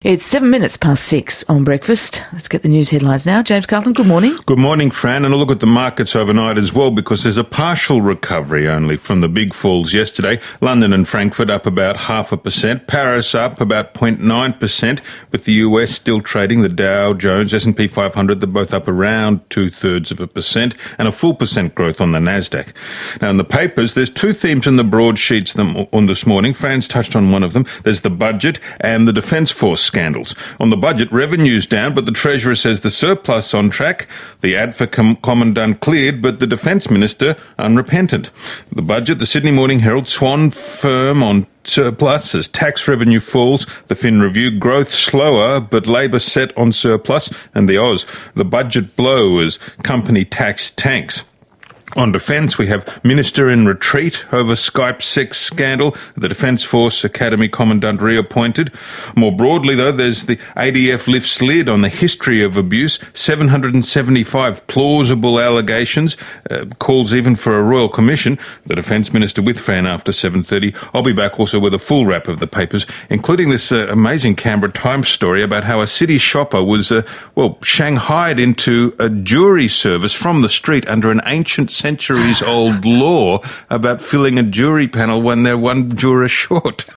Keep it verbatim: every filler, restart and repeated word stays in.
It's seven minutes past six on breakfast. Let's get the news headlines now. James Carlton, good morning. Good morning, Fran, and a look at the markets overnight as well, because there's a partial recovery only from the big falls yesterday. London and Frankfurt up about half a percent. Paris up about zero point nine percent, with the U S still trading. The Dow Jones, S and P five hundred, they're both up around two-thirds of a percent, and a full percent growth on the Nasdaq. Now, in the papers, there's two themes in the broadsheets on this morning. Fran's touched on one of them. There's the budget and the Defence Force scandals. On the budget, revenue's down, but the Treasurer says the surplus on track. The A D F A com- Commandant cleared, but the Defence Minister unrepentant. The budget, the Sydney Morning Herald, Swan firm on surplus as tax revenue falls. The Fin Review, growth slower, but Labor set on surplus. And the Oz, the budget blow as company tax tanks. On defence, we have Minister in retreat over Skype sex scandal, the Defence Force Academy Commandant reappointed. More broadly, though, there's the A D F lifts lid on the history of abuse, seven hundred seventy-five plausible allegations, uh, calls even for a royal commission. The Defence Minister with Fran after seven thirty. I'll be back also with a full wrap of the papers, including this uh, amazing Canberra Times story about how a city shopper was, uh, well, shanghaied into a jury service from the street under an ancient centuries-old law about filling a jury panel when they're one juror short.